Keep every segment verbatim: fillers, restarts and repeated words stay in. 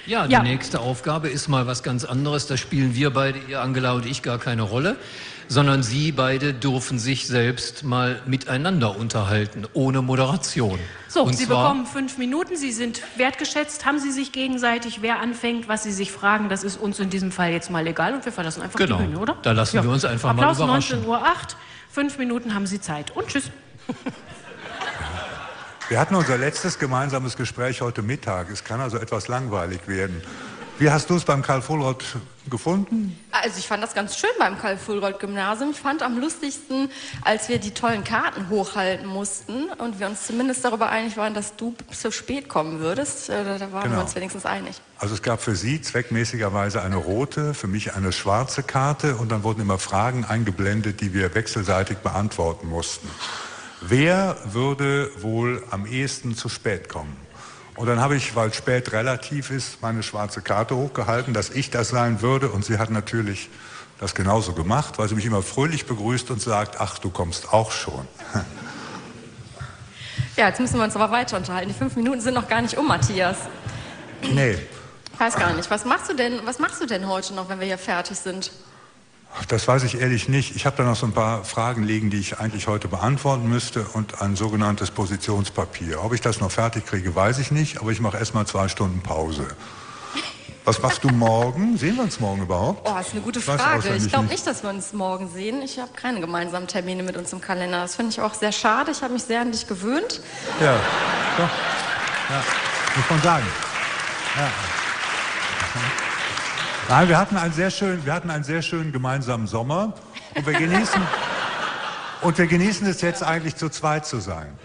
Ja, die Ja. nächste Aufgabe ist mal was ganz anderes. Da spielen wir beide, ihr Angela und ich, gar keine Rolle, sondern Sie beide dürfen sich selbst mal miteinander unterhalten, ohne Moderation. So, und Sie zwar, bekommen fünf Minuten, Sie sind wertgeschätzt, haben Sie sich gegenseitig, wer anfängt, was Sie sich fragen, das ist uns in diesem Fall jetzt mal egal und wir verlassen einfach Genau, die Bühne, oder? da lassen wir uns einfach mal Applaus, überraschen. neunzehn Uhr acht, fünf Minuten haben Sie Zeit und tschüss. Wir hatten unser letztes gemeinsames Gespräch heute Mittag. Es kann also etwas langweilig werden. Wie hast du es beim Karl-Vollroth gefunden? Also ich fand das ganz schön beim Karl-Vollroth-Gymnasium. Ich fand am lustigsten, als wir die tollen Karten hochhalten mussten und wir uns zumindest darüber einig waren, dass du zu spät kommen würdest. Da waren Genau. wir uns wenigstens einig. Also es gab für Sie zweckmäßigerweise eine rote, für mich eine schwarze Karte und dann wurden immer Fragen eingeblendet, die wir wechselseitig beantworten mussten. Wer würde wohl am ehesten zu spät kommen? Und dann habe ich, weil spät relativ ist, meine schwarze Karte hochgehalten, dass ich das sein würde. Und sie hat natürlich das genauso gemacht, weil sie mich immer fröhlich begrüßt und sagt, ach, du kommst auch schon. Ja, jetzt müssen wir uns aber weiter unterhalten. Die fünf Minuten sind noch gar nicht um, Matthias. Nee, Ich weiß gar nicht. Was machst du denn, was machst du denn heute noch, wenn wir hier fertig sind? das weiß ich ehrlich nicht. Ich habe da noch so ein paar Fragen liegen, die ich eigentlich heute beantworten müsste und ein sogenanntes Positionspapier. Ob ich das noch fertig kriege, weiß ich nicht, aber ich mache erst mal zwei Stunden Pause. Was machst du morgen? Sehen wir uns morgen überhaupt? Oh, das ist eine gute Ich weiß Frage. auswendig Ich glaube nicht. nicht, dass wir uns morgen sehen. Ich habe keine gemeinsamen Termine mit uns im Kalender. Das finde ich auch sehr schade. Ich habe mich sehr an dich gewöhnt. Ja, doch. Ja, muss man sagen. Ja. Nein, wir hatten einen sehr schönen, wir hatten einen sehr schönen gemeinsamen Sommer und wir genießen, und wir genießen es jetzt eigentlich zu zweit zu sein.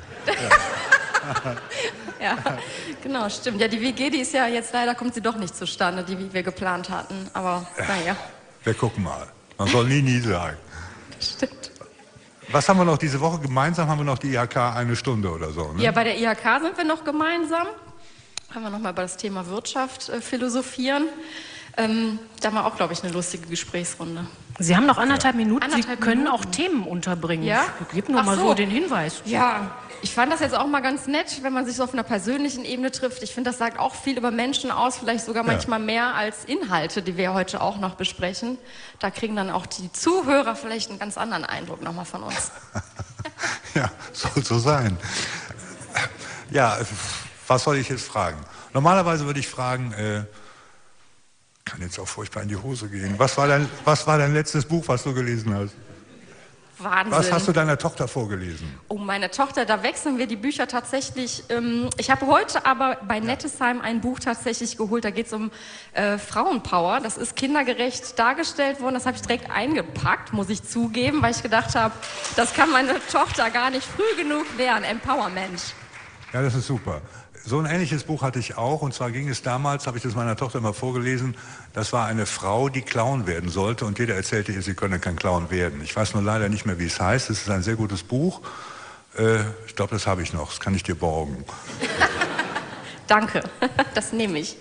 Ja, genau, stimmt. Ja, die W G, die ist ja jetzt leider, kommt sie doch nicht zustande, die wie wir geplant hatten. Aber naja, Wir gucken mal. Man soll nie, nie sagen. stimmt. Was haben wir noch diese Woche? Gemeinsam haben wir noch die I H K eine Stunde oder so. Ne? Ja, bei der I H K sind wir noch gemeinsam. Haben wir noch mal über das Thema Wirtschaft äh, philosophieren. Ähm, da haben wir auch, glaube ich, eine lustige Gesprächsrunde. Sie haben noch anderthalb Minuten, Anderthalb Sie können Minuten. auch Themen unterbringen. Ja? Ich gebe nur Ach mal so. so. den Hinweis. Ja, ich fand das jetzt auch mal ganz nett, wenn man sich so auf einer persönlichen Ebene trifft. Ich finde, das sagt auch viel über Menschen aus, vielleicht sogar Ja. manchmal mehr als Inhalte, die wir heute auch noch besprechen. Da kriegen dann auch die Zuhörer vielleicht einen ganz anderen Eindruck nochmal von uns. Ja, soll so sein. Ja, was soll ich jetzt fragen? Normalerweise würde ich fragen, äh, kann jetzt auch furchtbar in die Hose gehen. Was war dein, was war dein letztes Buch, was du gelesen hast? Wahnsinn. Was hast du deiner Tochter vorgelesen? Oh, meine Tochter, da wechseln wir die Bücher tatsächlich. Ähm, ich habe heute aber bei Nettesheim ein Buch tatsächlich geholt. Da geht es um äh, Frauenpower. Das ist kindergerecht dargestellt worden. Das habe ich direkt eingepackt, muss ich zugeben, weil ich gedacht habe, das kann meine Tochter gar nicht früh genug lernen. Empowerment. Ja, das ist super. So ein ähnliches Buch hatte ich auch. Und zwar ging es damals, habe ich das meiner Tochter immer vorgelesen, das war eine Frau, die Clown werden sollte. Und jeder erzählte ihr, sie könne kein Clown werden. Ich weiß nur leider nicht mehr, wie es heißt. Es ist ein sehr gutes Buch. Äh, ich glaube, das habe ich noch. Das kann ich dir borgen. Danke, das nehme ich.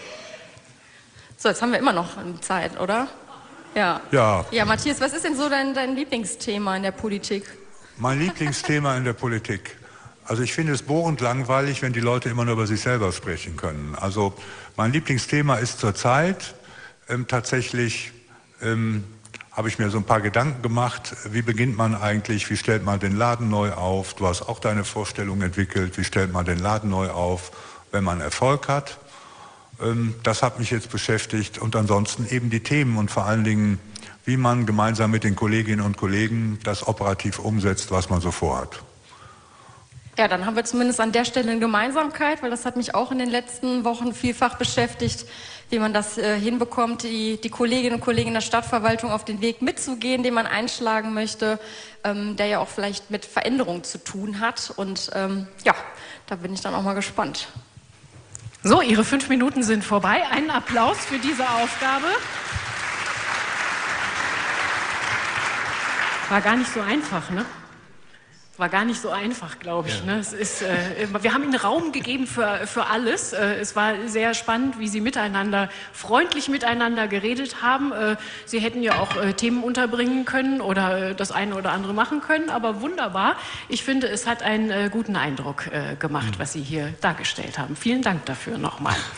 So, jetzt haben wir immer noch Zeit, oder? Ja. Ja. Ja, Matthias, was ist denn so dein, dein Lieblingsthema in der Politik? Mein Lieblingsthema in der Politik. Also ich finde es bohrend langweilig, wenn die Leute immer nur über sich selber sprechen können. Also mein Lieblingsthema ist zurzeit ähm, tatsächlich, ähm, habe ich mir so ein paar Gedanken gemacht, wie beginnt man eigentlich, wie stellt man den Laden neu auf? Du hast auch deine Vorstellung entwickelt, wie stellt man den Laden neu auf, wenn man Erfolg hat? Ähm, das hat mich jetzt beschäftigt und ansonsten eben die Themen und vor allen Dingen, wie man gemeinsam mit den Kolleginnen und Kollegen das operativ umsetzt, was man so vorhat. Ja, dann haben wir zumindest an der Stelle eine Gemeinsamkeit, weil das hat mich auch in den letzten Wochen vielfach beschäftigt, wie man das äh, hinbekommt, die, die Kolleginnen und Kollegen der Stadtverwaltung auf den Weg mitzugehen, den man einschlagen möchte, ähm, der ja auch vielleicht mit Veränderung zu tun hat. Und ähm, ja, da bin ich dann auch mal gespannt. So, Ihre fünf Minuten sind vorbei. Einen Applaus für diese Aufgabe. War gar nicht so einfach, ne? War gar nicht so einfach, glaube ich. Ja. Ne? Es ist, äh, wir haben Ihnen Raum gegeben für, für alles. Äh, es war sehr spannend, wie Sie miteinander, freundlich miteinander geredet haben. Äh, Sie hätten ja auch äh, Themen unterbringen können oder äh, das eine oder andere machen können, aber wunderbar. Ich finde, es hat einen äh, guten Eindruck äh, gemacht, was Sie hier dargestellt haben. Vielen Dank dafür nochmal.